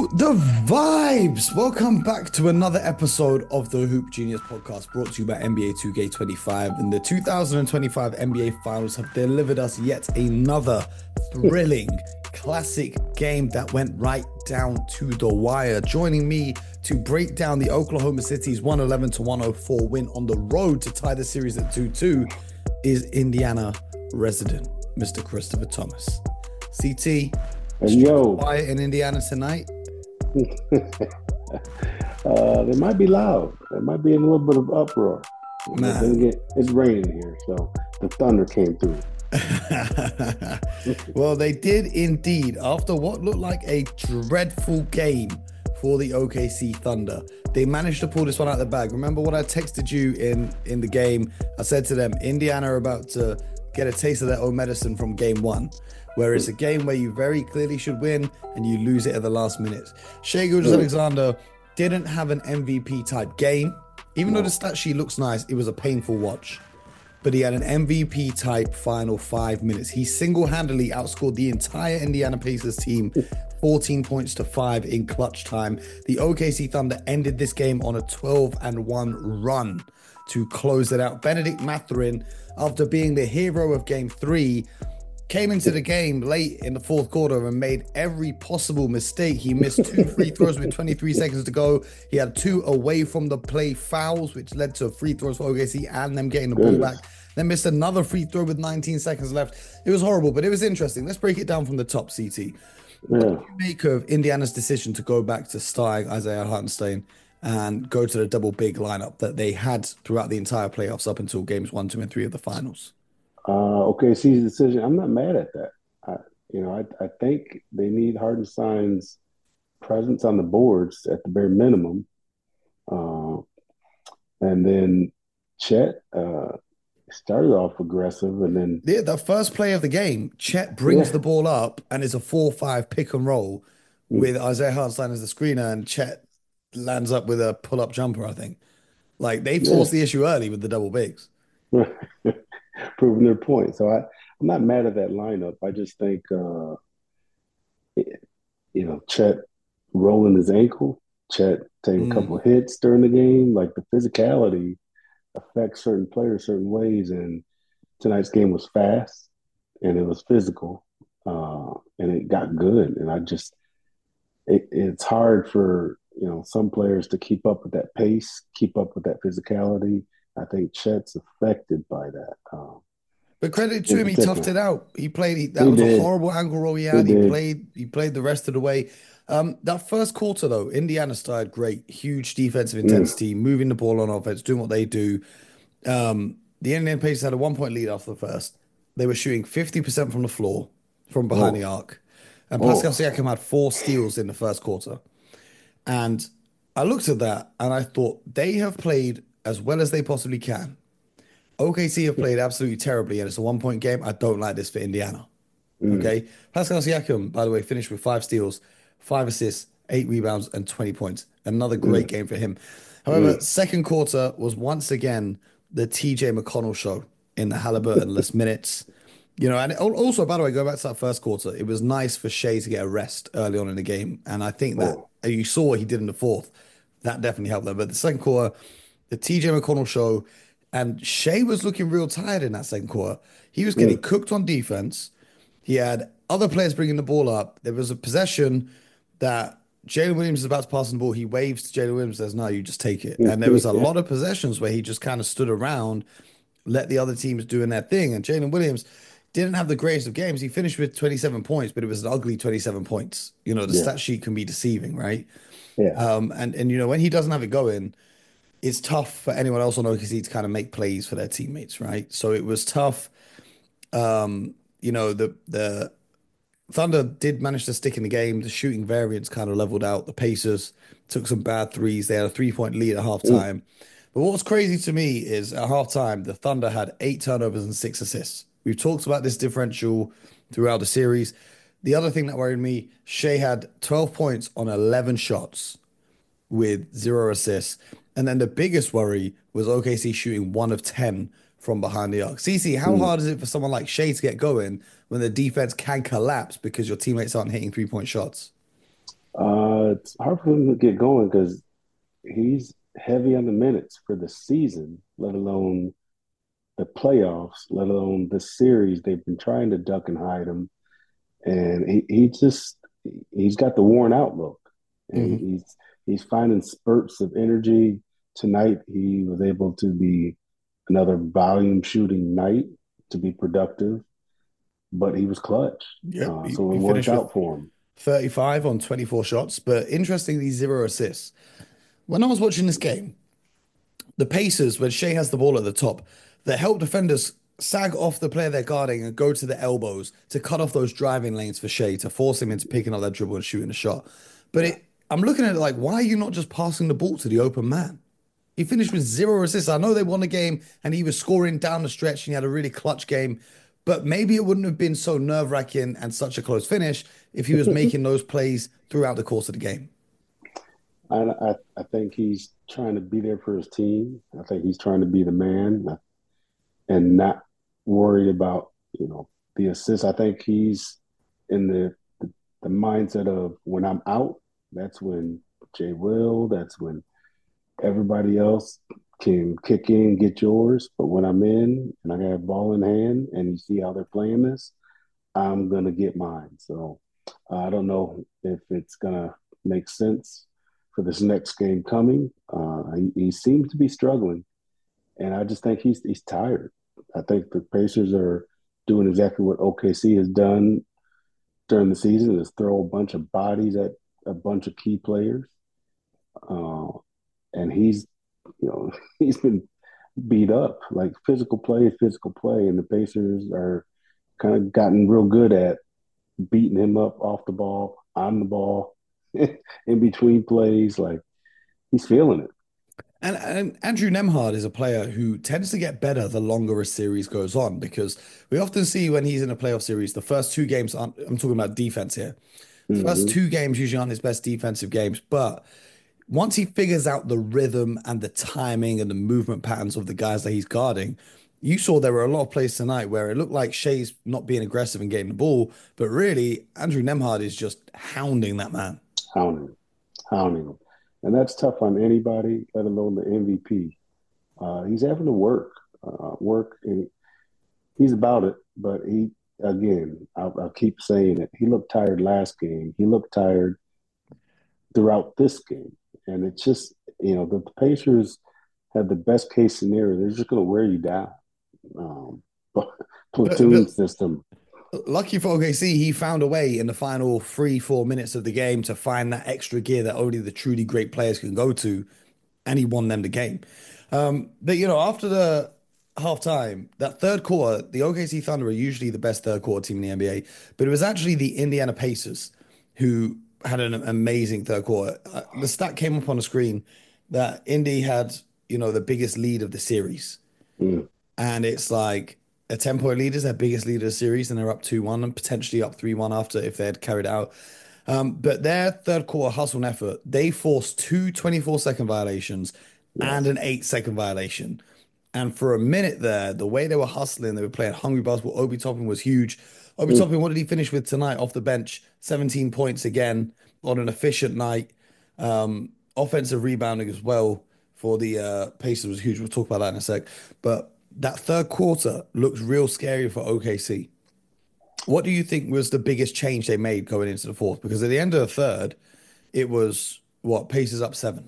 The vibes! Welcome back to another episode of the Hoop Genius podcast brought to you by NBA 2K25. And the 2025 NBA Finals have delivered us yet another thrilling classic game that went right down to the wire. Joining me to break down the Oklahoma City's 111-104 win on the road to tie the series at 2-2 is Indiana resident, Mr. Christopher Thomas. CT, yo, quiet in Indiana tonight. They might be loud. There might be a little bit of uproar. Man. It's raining here, so the thunder came through. Well, they did indeed. After what looked like a dreadful game for the OKC Thunder, they managed to pull this one out of the bag. Remember what I texted you in the game? I said to them, Indiana are about to get a taste of their own medicine from game one, where it's a game where you very clearly should win and you lose it at the last minute. Shai Gilgeous-Alexander didn't have an MVP type game. Even though the stat sheet looks nice, it was a painful watch. But he had an MVP type final 5 minutes. He single-handedly outscored the entire Indiana Pacers team 14 points to 5 in clutch time. The OKC Thunder ended this game on a 12-1 run to close it out. Benedict Mathurin, after being the hero of game 3, came into the game late in the fourth quarter and made every possible mistake. He missed 2 free throws with 23 seconds to go. He had 2 away from the play fouls, which led to free throws for OKC and them getting the ball back. Then missed another free throw with 19 seconds left. It was horrible, but it was interesting. Let's break it down from the top, CT. What do you make of Indiana's decision to go back to starting Isaiah Hartenstein and go to the double big lineup that they had throughout the entire playoffs up until games 1, 2, and 3 of the finals? OKC's decision, I'm not mad at that. I think they need Hartenstein's presence on the boards at the bare minimum. And then Chet started off aggressive, and then the first play of the game, Chet brings the ball up and it's a 4-5 pick and roll with Isaiah Hartenstein as the screener, and Chet lands up with a pull-up jumper, I think. Like, they forced the issue early with the double bigs. Proving their point. So I'm not mad at that lineup. I just think, Chet rolling his ankle, Chet taking a couple of hits during the game, like the physicality affects certain players certain ways. And tonight's game was fast and it was physical, and it got good. And it's hard for, some players to keep up with that pace, keep up with that physicality. I think Chet's affected by that. But credit to him, he toughed it out. That was a horrible ankle roll he had. He played the rest of the way. That first quarter, though, Indiana started great. Huge defensive intensity, moving the ball on offense, doing what they do. The Indiana Pacers had a 1-point lead after the first. They were shooting 50% from the floor, from behind the arc. And Pascal Siakam had 4 steals in the first quarter. And I looked at that and I thought, they have played as well as they possibly can. OKC have played absolutely terribly, and it's a 1-point game. I don't like this for Indiana. Okay. Pascal Siakam, by the way, finished with 5 steals, 5 assists, 8 rebounds, and 20 points. Another great game for him. However, second quarter was once again the TJ McConnell show in the Halliburton-less minutes. And also, by the way, going back to that first quarter, it was nice for Shai to get a rest early on in the game. And I think that you saw what he did in the fourth. That definitely helped them. But the second quarter, the TJ McConnell show, and Shai was looking real tired in that second quarter. He was getting cooked on defense. He had other players bringing the ball up. There was a possession that Jalen Williams is about to pass on the ball. He waves to Jalen Williams, says, no, you just take it. And there was a lot of possessions where he just kind of stood around, let the other teams doing their thing. And Jalen Williams didn't have the greatest of games. He finished with 27 points, but it was an ugly 27 points. The stat sheet can be deceiving, right? Yeah. And when he doesn't have it going, it's tough for anyone else on OKC to kind of make plays for their teammates, right? So it was tough. The Thunder did manage to stick in the game. The shooting variance kind of leveled out. The Pacers took some bad threes. They had a 3-point lead at halftime. But what's crazy to me is at halftime, the Thunder had 8 turnovers and 6 assists. We've talked about this differential throughout the series. The other thing that worried me, Shai had 12 points on 11 shots with 0 assists. And then the biggest worry was OKC shooting 1 of 10 from behind the arc. CC, how hard is it for someone like Shai to get going when the defense can collapse because your teammates aren't hitting 3-point shots? It's hard for him to get going because he's heavy on the minutes for the season, let alone the playoffs, let alone the series. They've been trying to duck and hide him, and he's got the worn out look, and Hmm. he's finding spurts of energy. Tonight, he was able to be another volume shooting night to be productive, but he was clutch, Yep, so it he worked finished with out for him. 35 on 24 shots, but interestingly, zero assists. When I was watching this game, the Pacers, when Shea has the ball at the top, the help defenders sag off the player they're guarding and go to the elbows to cut off those driving lanes for Shea to force him into picking up that dribble and shooting a shot. But Yeah. I'm looking at it like, why are you not just passing the ball to the open man? He finished with zero assists. I know they won the game and he was scoring down the stretch and he had a really clutch game, but maybe it wouldn't have been so nerve-wracking and such a close finish if he was making those plays throughout the course of the game. I think he's trying to be there for his team. I think he's trying to be the man and not worried about the assist. I think he's in the mindset of when I'm out, that's when Jay will, that's when everybody else can kick in, get yours. But when I'm in and I got a ball in hand and you see how they're playing this, I'm gonna get mine. So I don't know if it's gonna make sense for this next game coming. He seems to be struggling, and I just think he's tired. I think the Pacers are doing exactly what OKC has done during the season: is throw a bunch of bodies at a bunch of key players, uh, and he's been beat up. Like physical play, and the Pacers are kind of gotten real good at beating him up off the ball, on the ball, in between plays. Like he's feeling it. And Andrew Nemhard is a player who tends to get better the longer a series goes on because we often see when he's in a playoff series, the first two games aren't, I'm talking about defense here. The first Mm-hmm. two games usually aren't his best defensive games, but once he figures out the rhythm and the timing and the movement patterns of the guys that he's guarding, you saw there were a lot of plays tonight where it looked like Shea's not being aggressive and getting the ball, but really Andrew Nemhard is just hounding that man. Hounding, hounding him, and that's tough on anybody, let alone the MVP. He's having to work, and he's about it. But he, again, I'll keep saying it. He looked tired last game. He looked tired throughout this game, and it's just the Pacers have the best case scenario. They're just going to wear you down. Um, But platoon system. lucky for OKC, he found a way in the final 3, 4 minutes of the game to find that extra gear that only the truly great players can go to, and he won them the game. But after the halftime, that third quarter, the OKC Thunder are usually the best third quarter team in the NBA, but it was actually the Indiana Pacers who had an amazing third quarter. The stat came up on the screen that Indy had, the biggest lead of the series. Mm, And it's like a 10-point lead is their biggest lead of the series, and they're up 2-1 and potentially up 3-1 after if they had carried out. But their third quarter hustle and effort, they forced two 24-second violations and yes. an 8-second violation. And for a minute there, the way they were hustling, they were playing hungry basketball. Obi Toppin was huge. Obi Mm, Toppin, what did he finish with tonight off the bench? 17 points again on an efficient night. Offensive rebounding as well for the Pacers was huge. We'll talk about that in a sec. But that third quarter looks real scary for OKC. What do you think was the biggest change they made going into the fourth? Because at the end of the third, it was what, Pacers up 7.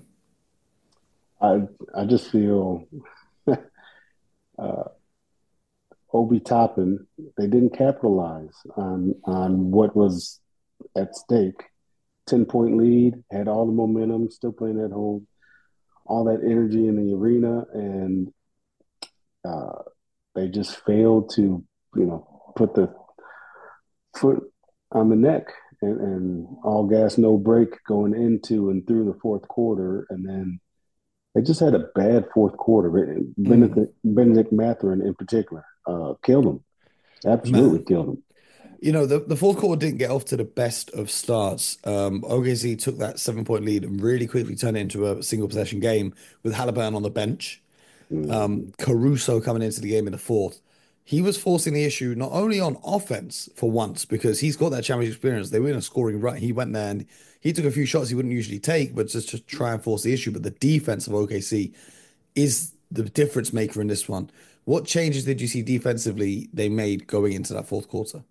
I just feel uh, Obi Toppin, they didn't capitalize on what was at stake. 10-point lead, had all the momentum, still playing at home, all that energy in the arena, and uh, they just failed to, put the foot on the neck and all gas, no break going into and through the fourth quarter. And then they just had a bad fourth quarter. Benedict Mathurin in particular killed them, absolutely Man, killed them. the fourth quarter didn't get off to the best of starts. OKC took that 7-point lead and really quickly turned it into a single possession game with Halliburton on the bench. Mm-hmm. Caruso coming into the game in the fourth. he was forcing the issue not only on offense for once, because he's got that championship experience. They were in a scoring rut. He went there and he took a few shots he wouldn't usually take, but just to try and force the issue. But the defense of OKC is the difference maker in this one. What changes did you see defensively they made going into that fourth quarter?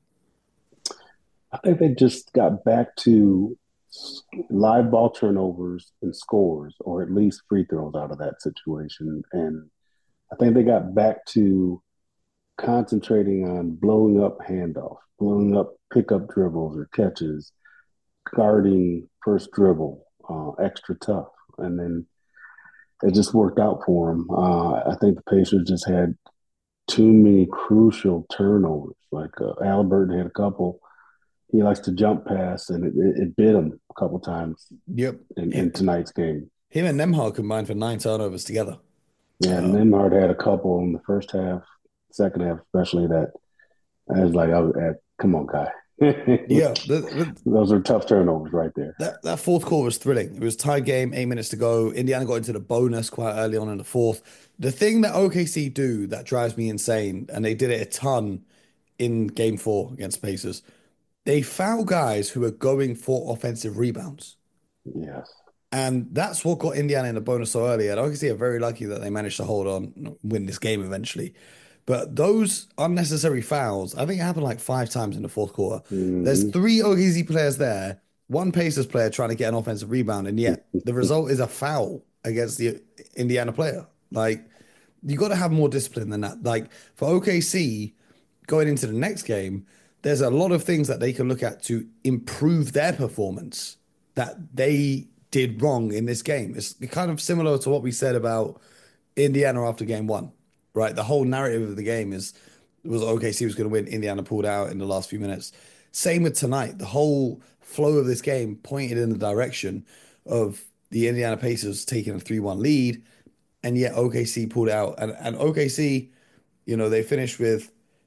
I think they just got back to live ball turnovers and scores, or at least free throws out of that situation. And I think they got back to concentrating on blowing up handoff, blowing up pickup dribbles or catches, guarding first dribble, extra tough. And then it just worked out for them. I think the Pacers just had too many crucial turnovers. Like Halliburton had a couple. He likes to jump pass, and it bit him a couple times Yep. in tonight's game. Him and Nemhard combined for 9 turnovers together. Yeah, Nembhard had a couple in the first half, second half especially. That I was like, come on, guy. Yeah, Those are tough turnovers right there. that fourth quarter was thrilling. It was tied game, 8 minutes to go. Indiana got into the bonus quite early on in the fourth. The thing that OKC do that drives me insane, and they did it a ton in game four against Pacers, they foul guys who are going for offensive rebounds. Yes. And that's what got Indiana in the bonus so early. And obviously, are very lucky that they managed to hold on, win this game eventually. But those unnecessary fouls, I think it happened like 5 times in the fourth quarter. There's Mm-hmm. 3 OKC players there, one Pacers player trying to get an offensive rebound, and yet the result is a foul against the Indiana player. Like, you got to have more discipline than that. Like, for OKC going into the next game, there's a lot of things that they can look at to improve their performance that they did wrong in this game. It's kind of similar to what we said about Indiana after game one, right? The whole narrative of the game was OKC was going to win. Indiana pulled out in the last few minutes. Same with tonight. The whole flow of this game pointed in the direction of the Indiana Pacers taking a 3-1 lead, and yet OKC pulled out. And OKC, they finished with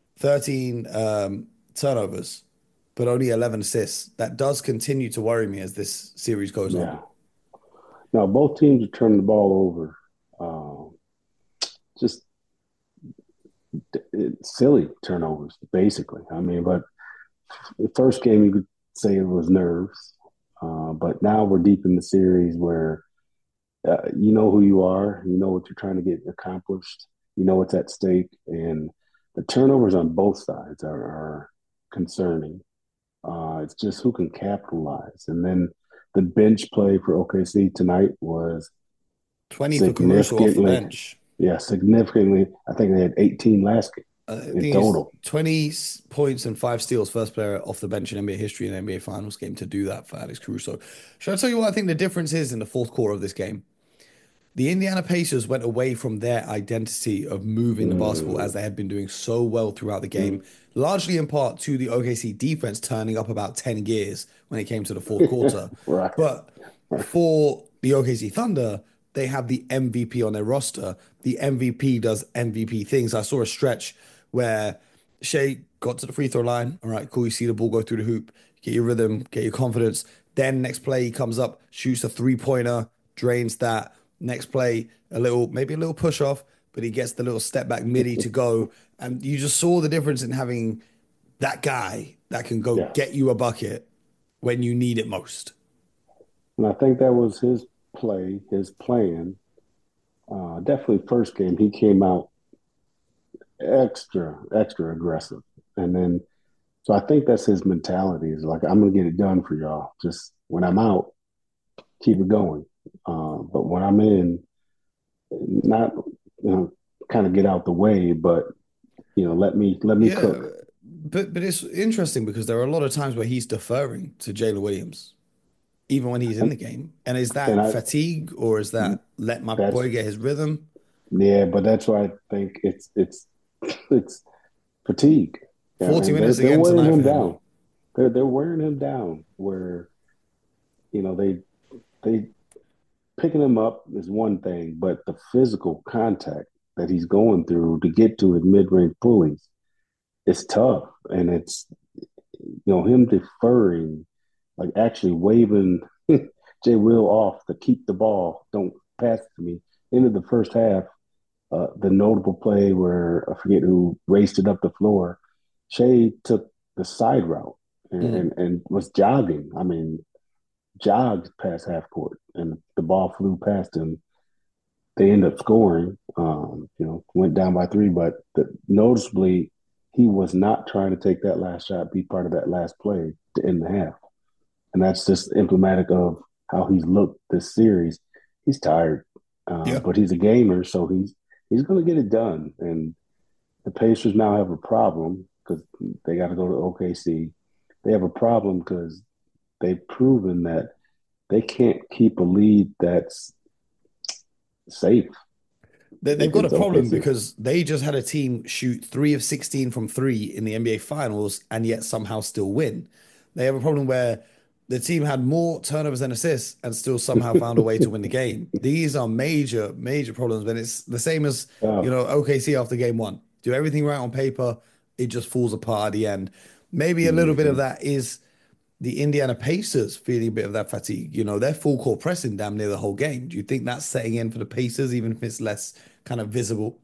13 turnovers, but only 11 assists. That does continue to worry me as this series goes on. Yeah. Now both teams are turning the ball over. Um, just silly turnovers, basically. I mean, but the first game you could say it was nerves, but now we're deep in the series where you know who you are, you know what you're trying to get accomplished, you know what's at stake, and the turnovers on both sides are concerning. It's just who can capitalize, and then the bench play for OKC tonight was 20 for Caruso off the significantly, bench. yeah, significantly. I think they had 18 last game I in think it's total. 20 points and 5 steals, first player off the bench in NBA history in an NBA Finals game to do that for Alex Caruso. Should I tell you what I think the difference is in the fourth quarter of this game? The Indiana Pacers went away from their identity of moving the basketball Mm, as they had been doing so well throughout the game, mm. largely in part to the OKC defense turning up about 10 gears when it came to the fourth quarter. Right, But right. for the OKC Thunder, they have the MVP on their roster. The MVP does MVP things. I saw a stretch where Shea got to the free throw line. All right, cool. You see the ball go through the hoop, get your rhythm, get your confidence. Then next play, he comes up, shoots a 3-pointer, drains that. Next play, maybe a little push off, but he gets the little step back midi to go. And you just saw the difference in having that guy that can go get Yes. you a bucket when you need it most. And I think that was his play, his plan. Definitely first game, he came out extra aggressive. And then, so I think that's his mentality is like, I'm going to get it done for y'all. Just when I'm out, keep it going. But when I'm in, not, kind of get out the way, but, let me Yeah, cook. but it's interesting because there are a lot of times where he's deferring to Jalen Williams, even when he's in And, the game. And is and that I, fatigue or is that let my that's, boy get his rhythm? yeah, but that's why I think it's fatigue. Yeah, 40 and they're minutes they're again wearing tonight for him him. down. They're wearing him down. Where they picking him up is one thing, but the physical contact that he's going through to get to his mid range pulleys, it's tough, and it's him deferring, like actually waving Jay Will off to keep the ball, don't pass it to me. Into the first half, the notable play where I forget who raced it up the floor. Shea took the side route Mm. and was jogging. I mean, jogged past half court, and the ball flew past him. They end up scoring. Went down by three, but noticeably, he was not trying to take that last shot, be part of that last play to end the half, and that's just emblematic of how he's looked this series. He's tired, Yeah. but he's a gamer, so he's going to get it done. And the Pacers now have a problem because they got to go to OKC. They have a problem because they've proven that they can't keep a lead that's safe They've got a against problem OKC. because they just had a team shoot 3 of 16 from three in the NBA Finals and yet somehow still win. They have a problem where the team had more turnovers than assists and still somehow found a way to win the game. These are major, major problems. And it's the same as, Oh, OKC after game one. Do everything right on paper, it just falls apart at the end. Maybe a little bit of mhm. that is the Indiana Pacers feeling a bit of that fatigue. They're full court pressing damn near the whole game. Do you think that's setting in for the Pacers, even if it's less kind of visible?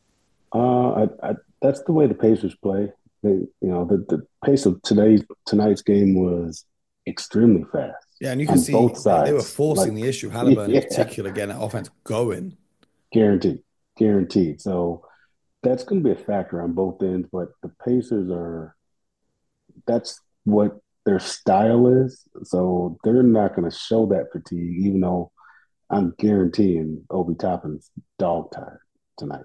that's the way the Pacers play. The pace of tonight's game was extremely fast Yeah, and you can on see both they were sides. Like, forcing the issue. Halliburton in yeah, particular getting that offense going. guaranteed, guaranteed. So that's going to be a factor on both ends. But the Pacers are that's what their style is. So they're not going to show that fatigue, even though I'm guaranteeing Obi Toppin's dog tired tonight.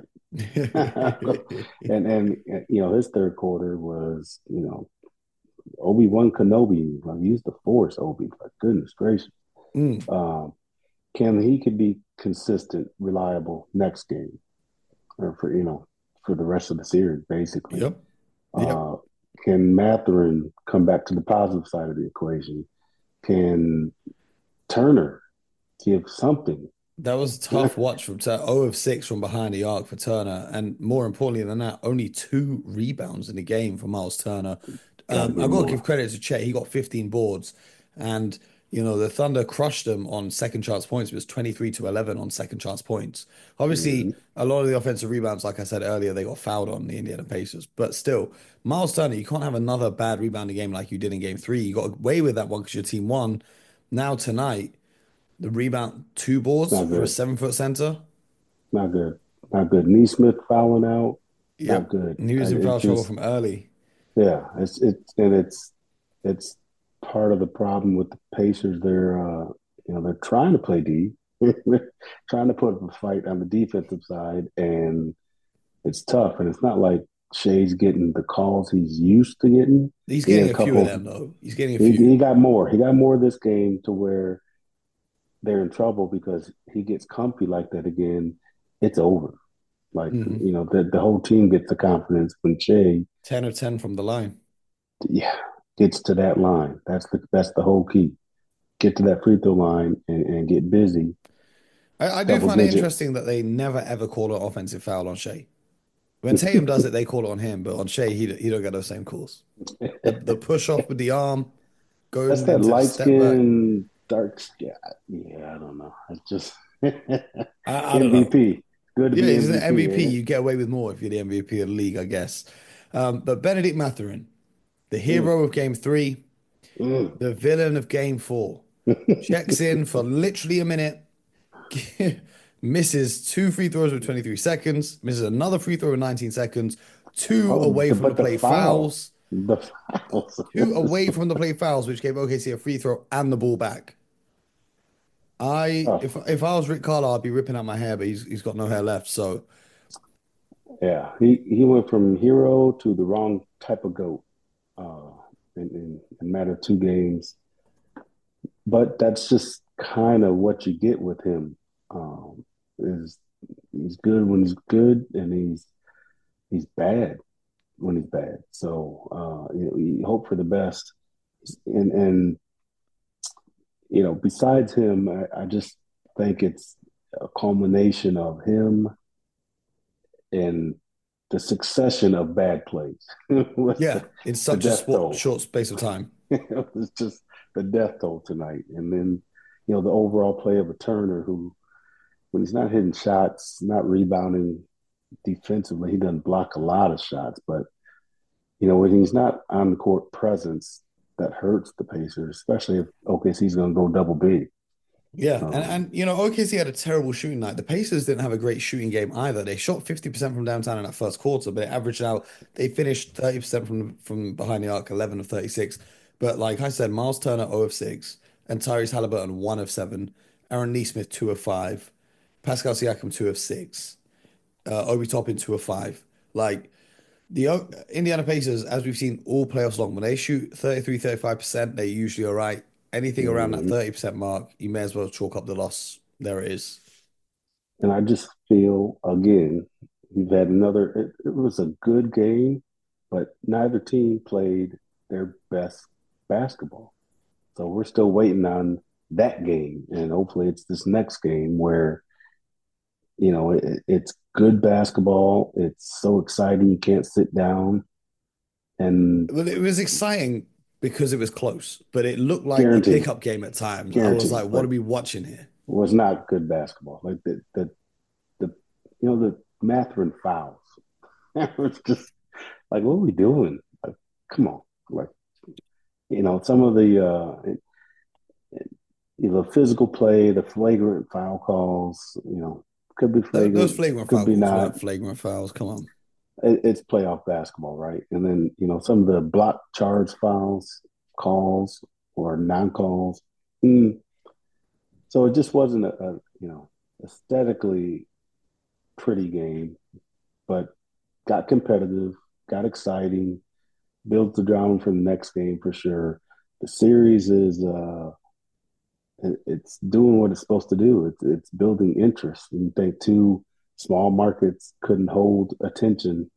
and his third quarter was Obi Wan Kenobi. Like, use the Force, Obi. Like, goodness gracious. Mm, Um, can he could be consistent, reliable next game, or for the rest of the series, basically. yep. Yep. Uh, can Matherin come back to the positive side of the equation? Can Turner give something? That was a tough watch from 0 of 6 from behind the arc for Turner. And more importantly than that, only 2 rebounds in the game for Miles Turner. Got to I get got to give more. credit to Chet. He got 15 boards. And, the Thunder crushed them on second chance points. It was 23-11 on second chance points. Obviously, Mm-hmm. a lot of the offensive rebounds, like I said earlier, they got fouled on the Indiana Pacers. But still, Miles Turner, you can't have another bad rebounding game like you did in game three. You got away with that one because your team won. Now, tonight, the rebound, 2 boards Not for a good. 7-foot center. Not good. Not good. Neesmith fouling out. Not Yep. good. And he was in It foul trouble just from early. yeah. It's part of the problem with the Pacers. They're trying to play D. They're trying to put up a fight on the defensive side, and it's tough. And it's not like Shea's getting the calls he's used to getting. He's He had getting a a few of couple. them, though. He's getting a He few. got more. He got more this game to where they're in trouble because he gets comfy like that again. It's over. Like, Hmm. the whole team gets the confidence when Shea, 10 of 10 from the line. yeah, gets to that line. That's the whole key. Get to that free throw line and get busy. I do Double find it digit. interesting that they never ever call an offensive foul on Shea. When Tatum does it, they call it on him, but on Shea, he don't get those same calls. The push off with the arm That's going that into the light step back. skin dark skin. Yeah, I don't know. It's just I don't know. MVP. Good to Yeah, be he's an MVP, MVP. ain't it? You get away with more if you're the MVP of the league, I guess. But Benedict Mathurin, the Mm, hero of game three, mm. the villain of game four, checks in for literally a minute, misses 2 free throws with 23 seconds, misses another free throw with 19 seconds, two Oh, away from the but the play foul, fouls, the fouls. two away from the play fouls, which gave OKC a free throw and the ball back. Oh, If I was Rick Carlisle, I'd be ripping out my hair, but he's got no hair left. So yeah, he went from hero to the wrong type of goat uh, in a matter of 2 games. But that's just kind of what you get with him. Is he's good when he's good, and he's bad when he's bad. So you hope for the best, and besides him, I just think it's a culmination of him and the succession of bad plays with yeah, in the such a death toll. short space of time. It was just the death toll tonight. And then, the overall play of a Turner who, when he's not hitting shots, not rebounding, defensively. He doesn't block a lot of shots, but when he's not on the court presence, that hurts the Pacers, especially if OKC's going to go double big. Yeah, and Um, OKC had a terrible shooting night. The Pacers didn't have a great shooting game either. They shot 50% from downtown in that first quarter, but it averaged out. They finished 30% from behind the arc, 11 of 36. But like I said, Miles Turner 0 of 6, and Tyrese Halliburton 1 of 7, Aaron Nesmith 2 of 5, Pascal Siakam 2 of 6, Obi Toppin 2 of 5. Like the Indiana Pacers, as we've seen all playoffs long, when they shoot 33, 35%, they're usually all right. Anything around that mhm. 30% mark, you may as well chalk up the loss. There it is. And I just feel, again, we've had it was a good game, but neither team played their best basketball. So we're still waiting on that game. And hopefully it's this next game where, it's good basketball. It's so exciting. You can't sit down and Well, it was exciting because it was close, but it looked like a guarantee, pickup game at times. I was guarantee, like, what but are we watching here? was not good basketball. Like the the Matherin fouls. It was just like, what are we doing? Like, come on. Like, some of the physical play, the flagrant foul calls, could be Those flagrant, flagrant could foul be calls not. weren't flagrant fouls. Come on. It's playoff basketball, right? And then, some of the block charge fouls, calls or non calls. Mm. So it just wasn't aesthetically pretty game, but got competitive, got exciting, built the ground for the next game for sure. The series is it's doing what it's supposed to do. It's building interest. And you think two small markets couldn't hold attention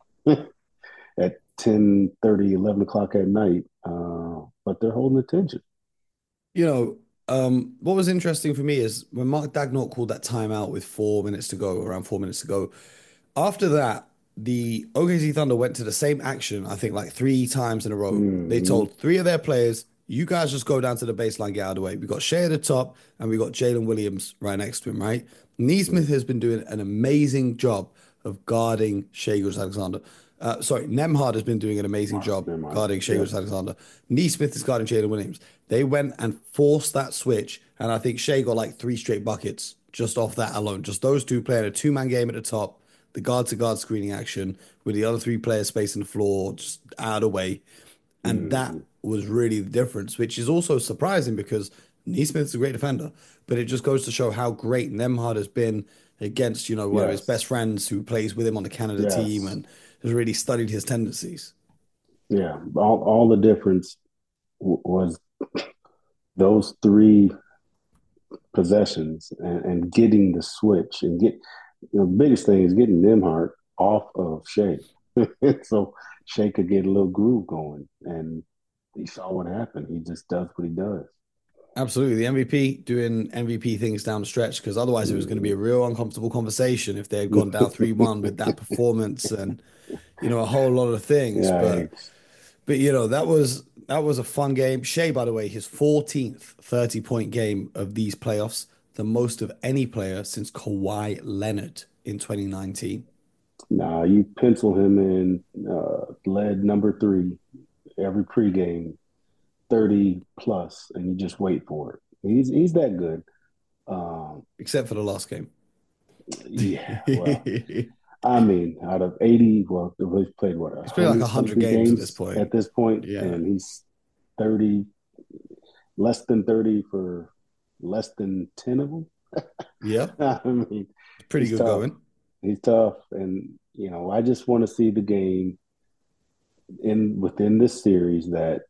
at 10:30, 11 o'clock at night, but they're holding attention. You know, what was interesting for me is when Mark Dagnall called that timeout with 4 minutes to go, around 4 minutes to go. After that, the OKC Thunder went to the same action, I think like 3 times in a row. They Mm-hmm. told 3 of their players, you guys just go down to the baseline, get out of the way. We got Shea at the top, and we got Jalen Williams right next to him, right? Neesmith has been doing an amazing job of guarding Shea Gilgeous-Alexander. Sorry, Nemhard has been doing an amazing job Never mind. guarding Shea Yep. Gilgeous-Alexander. Neesmith is guarding Jalen Williams. They went and forced that switch, and I think Shea got like 3 straight buckets just off that alone. Just those two playing a two-man game at the top, the guard-to-guard screening action with the other 3 players spacing the floor just out of the way. And that Mm-hmm. was really the difference, which is also surprising because Neesmith's a great defender, but it just goes to show how great Nemhard has been against, one of his Yes. best friends who plays with him on the Canada team Yes. and has really studied his tendencies. Yeah. All the difference was those three possessions and getting the switch and the biggest thing is getting Nemhart off of Shea. So Shea could get a little groove going. And he saw what happened. He just does what he does. Absolutely. The MVP doing MVP things down the stretch because otherwise it was going to be a Mm. real uncomfortable conversation if they had gone down 3-1 with that performance and, a whole lot of things. Yeah. But that was a fun game. Shea, by the way, his 14th 30-point game of these playoffs, the most of any player since Kawhi Leonard in 2019. Nah, you pencil him in, lead number three every pregame, 30 plus, and you just wait for it. He's that good. Um, Except for the last game. yeah, well, I mean, out of 80, well, he's played what, He's played like 100 100 something games at this games point. at this point, Yeah. and he's 30, less than 30 for less than 10 of them. Yeah. I mean, Pretty he's good tough. going. He's tough, and I just want to see the game in within this series that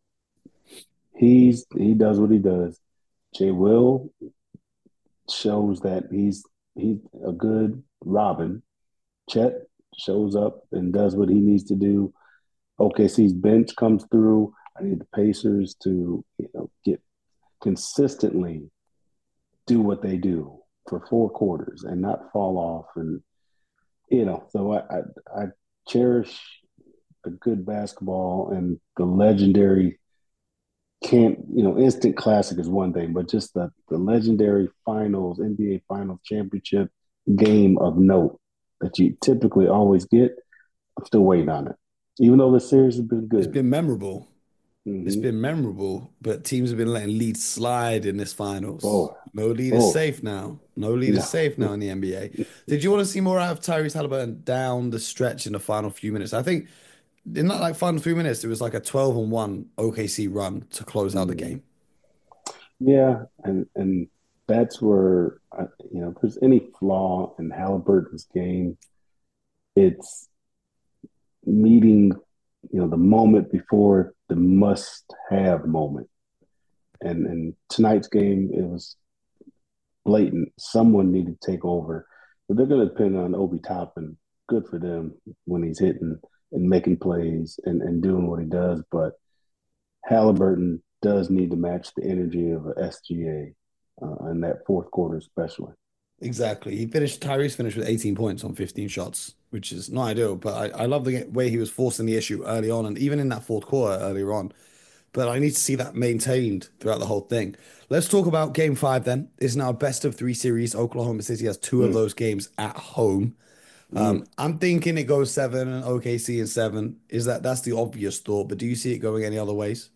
he does what he does. Jay Will shows that he's a good Robin. Chet shows up and does what he needs to do. OKC's bench comes through. I need the Pacers to get consistently do what they do for 4 quarters and not fall off. And so I cherish the good basketball and the legendary can't instant classic is one thing, but just the legendary finals NBA finals championship game of note. that you typically always get. I'm still waiting on it, even though the series has been It's good. been memorable. It's Mm-hmm. been memorable, but teams have been letting leads slide in this finals. Boy, No lead is boy, safe now. No lead is no. safe now in the NBA. Did you want to see more out of Tyrese Halliburton down the stretch in the final few minutes? I think in that like final few minutes, it was like a 12-1 OKC run to close out the Mm, game. yeah, and that's where if there's any flaw in Halliburton's game, it's meeting the moment before the must-have moment. And tonight's game, it was blatant. Someone needed to take over, but they're going to depend on Obi Toppin. Good for them when he's hitting and making plays and doing what he does, but Halliburton does need to match the energy of a SGA in that fourth quarter, especially. Exactly. Tyrese finished with 18 points on 15 shots, which is not ideal, but I love the way he was forcing the issue early on and even in that fourth quarter earlier on. But I need to see that maintained throughout the whole thing. Let's talk about game five then. It's now a best of three series. Oklahoma City has two of Mm, those games at home. mm. I'm thinking it goes seven and OKC in seven. That's the obvious thought, but do you see it going any other ways?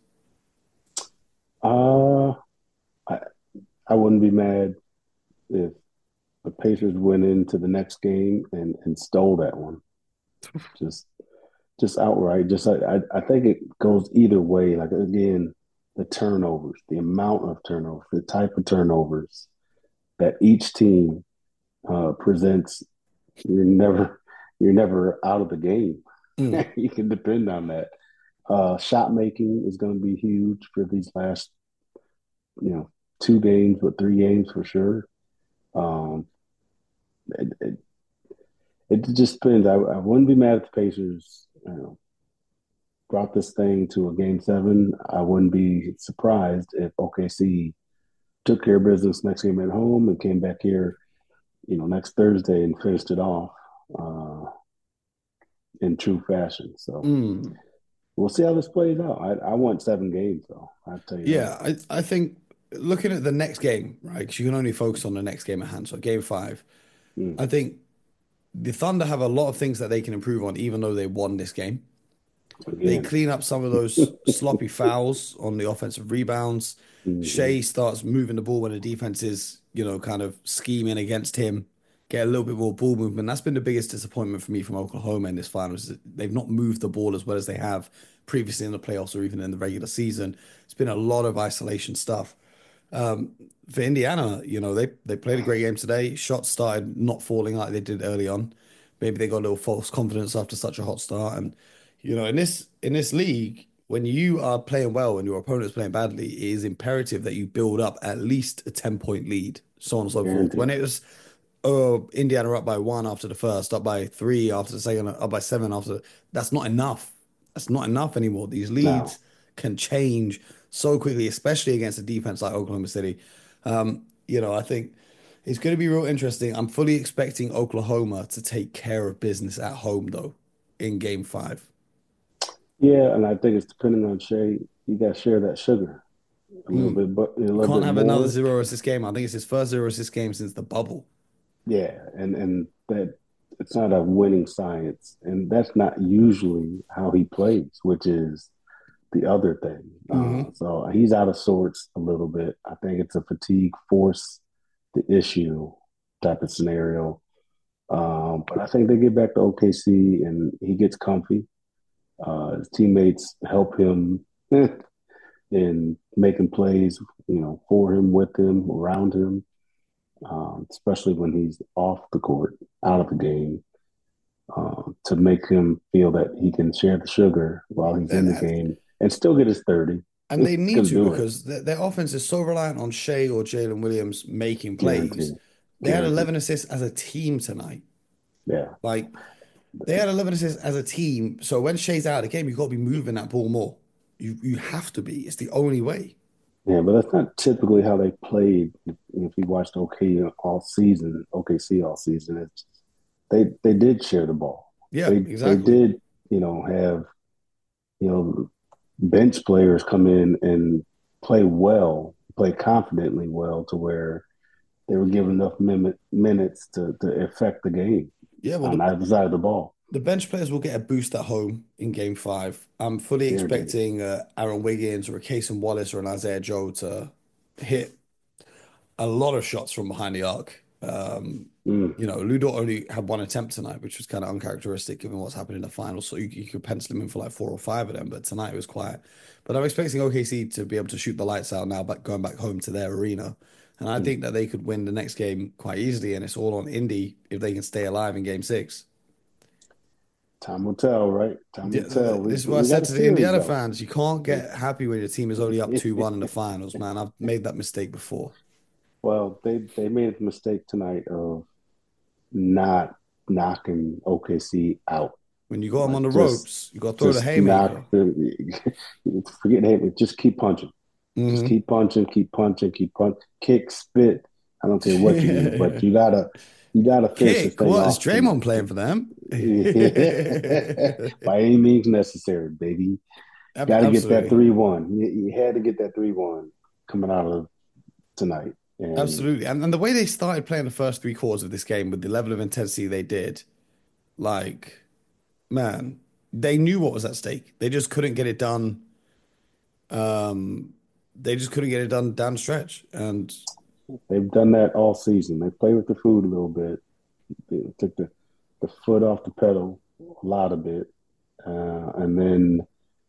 Uh, I, I wouldn't be mad if the Pacers went into the next game and stole that one. Just just outright. Just I think it goes either way. Like again, the turnovers, the amount of turnovers, the type of turnovers that each team presents. You're never you're never out of the game. Mm. You can depend on that. Shot making is going to be huge for these last, you know, 2 games, but 3 games for sure. Um, it, it, it just depends. I wouldn't be mad if the Pacers, brought this thing to a game seven. I wouldn't be surprised if OKC took care of business next game at home and came back here, next Thursday and finished it off uh, in true fashion. So Mm. we'll see how this plays out. I want 7 games, though. I'll tell you that. Yeah, I think looking at the next game, right? Because you can only focus on the next game at hand. So game five, Mm, I think the Thunder have a lot of things that they can improve on, even though they won this game. They again. clean up some of those sloppy fouls on the offensive rebounds. Mm-hmm. Shea starts moving the ball when the defense is, kind of scheming against him. Get a little bit more ball movement. That's been the biggest disappointment for me from Oklahoma in this finals. Is that they've not moved the ball as well as they have previously in the playoffs or even in the regular season. It's been a lot of isolation stuff. Um, for Indiana, they played a great game today. Shots started not falling like they did early on. Maybe they got a little false confidence after such a hot start. And in this league, when you are playing well and your opponent's playing badly, it is imperative that you build up at least a 10-point lead, so on and so forth. When Guaranteed. it was Indiana up by one after the first, up by three after the second, up by seven after, that's not enough. That's not enough anymore. These Now, leads can change so quickly, especially against a defense like Oklahoma City. I think it's going to be real interesting. I'm fully expecting Oklahoma to take care of business at home, though, in game five. yeah, and I think it's depending on Shea. You got to share that sugar a little Mm. bit, but a You little can't bit have another more. zero assist game. I think it's his first zero assist game since the bubble. Yeah, and that it's not a winning science, and that's not usually how he plays, which is the other thing. Hmm. So he's out of sorts a little bit. I think it's a fatigue force the issue type of scenario. But I think they get back to OKC and he gets comfy. His teammates help him in making plays, for him, with him, around him, especially when he's off the court, out of the game, to make him feel that he can share the sugar while he's in And, the game and still get his 30. and He's they need going to to do it. because their offense is so reliant on Shea or Jalen Williams making plays. Guaranteed. They had Guaranteed. 11 assists as a team tonight. Yeah. Like they had 11 assists as a team. So when Shea's out of the game, you've got to be moving that ball more. You have to be. It's the only way. Yeah, but that's not typically how they played. If you watched OKC all season, they did share the ball. Yeah, They exactly. did, have you know bench players come in and play well, play confidently well to where they were given enough minutes to affect the game. Yeah, well, on either side of the ball. the bench players will get a boost at home in Game 5. I'm fully Guaranteed. expecting Aaron Wiggins or a Cason Wallace or an Isaiah Joe to hit a lot of shots from behind the arc. Mm. Ludo only had one attempt tonight, which was kind of uncharacteristic given what's happened in the finals. So you could pencil him in for like 4 or 5 of them, but tonight it was quiet. But I'm expecting OKC to be able to shoot the lights out now, but going back home to their arena. And I think that they could win the next game quite easily, and it's all on Indy if they can stay alive in Game 6. Time will tell, right? Time will tell. This is what I We got said a to the series Indiana though. fans. You can't get happy when your team is only up 2-1 in the finals, man. I've made that mistake before. Well, they made a mistake tonight of not knocking OKC out. When you got them on Like the ropes, you got to throw the just knock haymaker. forget haymaker. Just keep punching. Just Hmm keep punching, keep punching, keep punching. Kick, spit. I don't care what you do, but you gotta finish this Kick. thing What is off tonight. Draymond playing for them? By any means necessary, baby. Got to get that Absolutely. 3-1. You had to get that 3-1 coming out of tonight. And Absolutely. And the way they started playing the first 3 quarters of this game with the level of intensity they did, like, man, they knew what was at stake. They just couldn't get it done. They just couldn't get it done down the stretch. And they've done that all season. They play with the food a little bit. They took the foot off the pedal a lot of it. And then,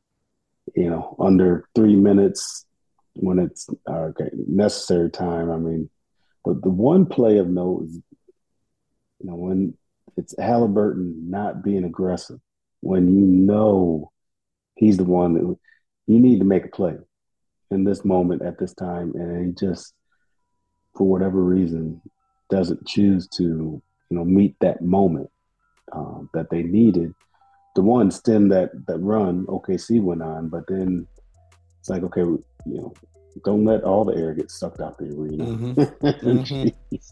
under 3 minutes when it's okay, necessary time. I mean, the one play of note is, when it's Halliburton not being aggressive, when he's the one that you need to make a play in this moment at this time, and he just, for whatever reason, doesn't choose to, meet that moment that they needed. The one stem that run OKC went on, but then it's like, okay, don't let all the air get sucked out the arena. hmm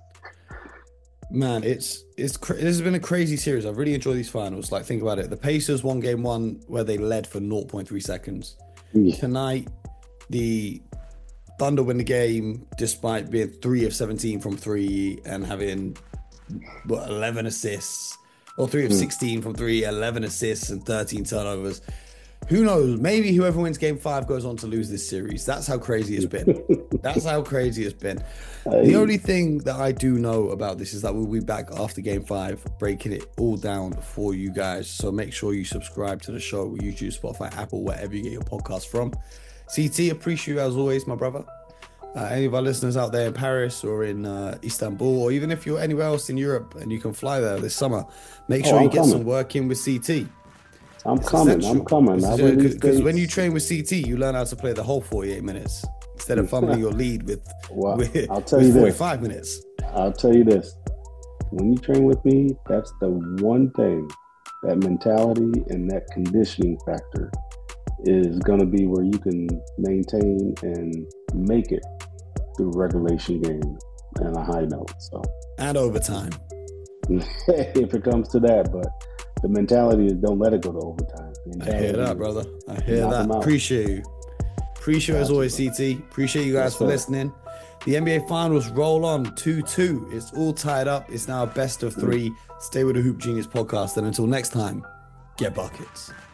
Man, this has been a crazy series. I've really enjoyed these finals. Like, think about it. The Pacers won game 1 where they led for 0.3 seconds. Yeah. Tonight, the Thunder win the game despite being 3 of 17 from 3 and having 11 assists, or 3 of 16 from 3, 11 assists and 13 turnovers. Who knows? Maybe whoever wins game 5 goes on to lose this series. That's how crazy it's been. That's how crazy it's been. The only thing that I do know about this is that we'll be back after game 5, breaking it all down for you guys. So make sure you subscribe to the show with YouTube, Spotify, Apple, wherever you get your podcast from. CT, appreciate you as always, my brother. Any of our listeners out there in Paris or in Istanbul, or even if you're anywhere else in Europe and you can fly there this summer, make sure you get some work in with CT. I'm coming. Because when you train with CT, you learn how to play the whole 48 minutes instead of fumbling your lead with I'll tell you 45 minutes. I'll tell you this. When you train with me, that's the one thing, that mentality and that conditioning factor is going to be where you can maintain and make it through regulation game and a high note. So, and overtime. if it comes to that, but the mentality is don't let it go to overtime. I hear that, brother. I hear that. Appreciate you. Appreciate as always, CT. Appreciate you guys for listening. The NBA Finals roll on 2-2. It's all tied up. It's now a best of 3. Stay with the Hoop Genius podcast. And until next time, get buckets.